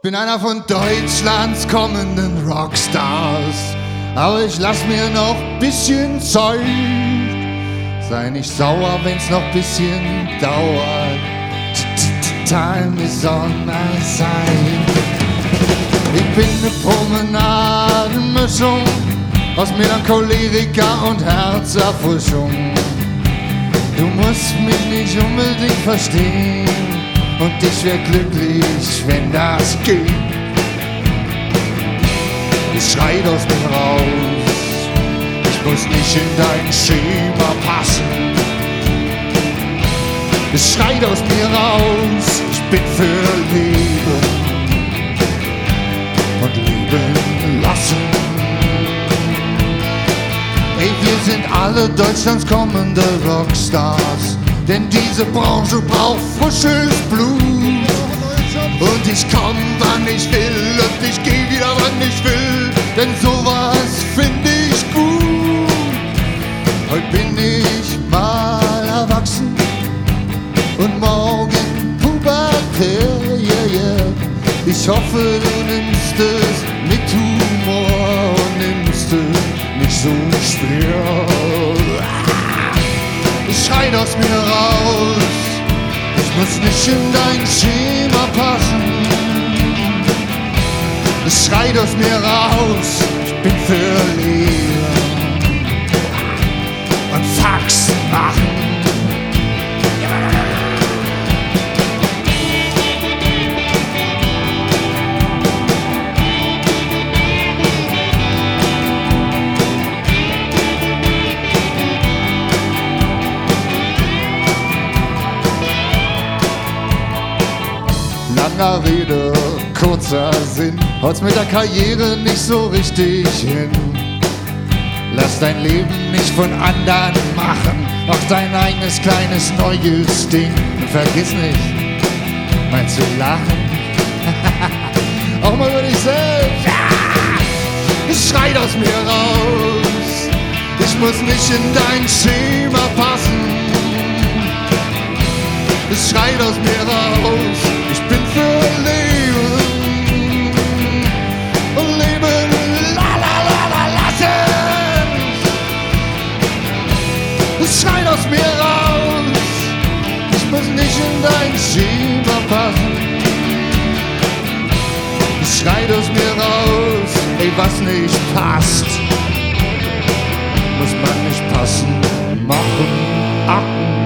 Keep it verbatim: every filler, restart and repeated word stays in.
Bin einer von Deutschlands kommenden Rockstars, aber ich lass mir noch bisschen Zeit. Sei nicht sauer, wenn's noch bisschen dauert. Time is on my side. Ich bin ne Promenadenmischung aus Melancholika und Herzerfrischung. Du musst mich nicht unbedingt verstehen und ich wär glücklich, wenn das geht. Es schreit aus mir raus, ich muss nicht in dein Schema passen. Es schreit aus mir raus, ich bin für Leben und leben lassen. Ey, wir sind alle Deutschlands kommende Rockstars, denn diese Branche braucht frisches Blut. Und ich komm, wann ich will und ich geh wieder, wann ich will, denn sowas find ich gut. Heute bin ich mal erwachsen und morgen pubertär, yeah, yeah. Ich hoffe, du nimmst es mit Humor und nimmst es nicht so schwer. Es schreit aus mir raus, ich muss nicht in dein Schema passen. Es schreit aus mir raus, ich bin für Leben und Faxen machen. Langer Rede, kurzer Sinn, haut's mit der Karriere nicht so richtig hin. Lass dein Leben nicht von anderen machen, mach dein eigenes kleines neues Ding. Und vergiss nicht, mal zu lachen, auch mal über dich selbst. Ja! Es schreit aus mir raus, ich muss nicht in dein Schema passen. Es schreit aus mir raus, ich bin für Leben und Leben la la la la lassen. Es schreit aus mir raus, ich muss nicht in dein Schema passen. Es schreit aus mir raus, ey, was nicht passt, muss man nicht passen, machen, achten.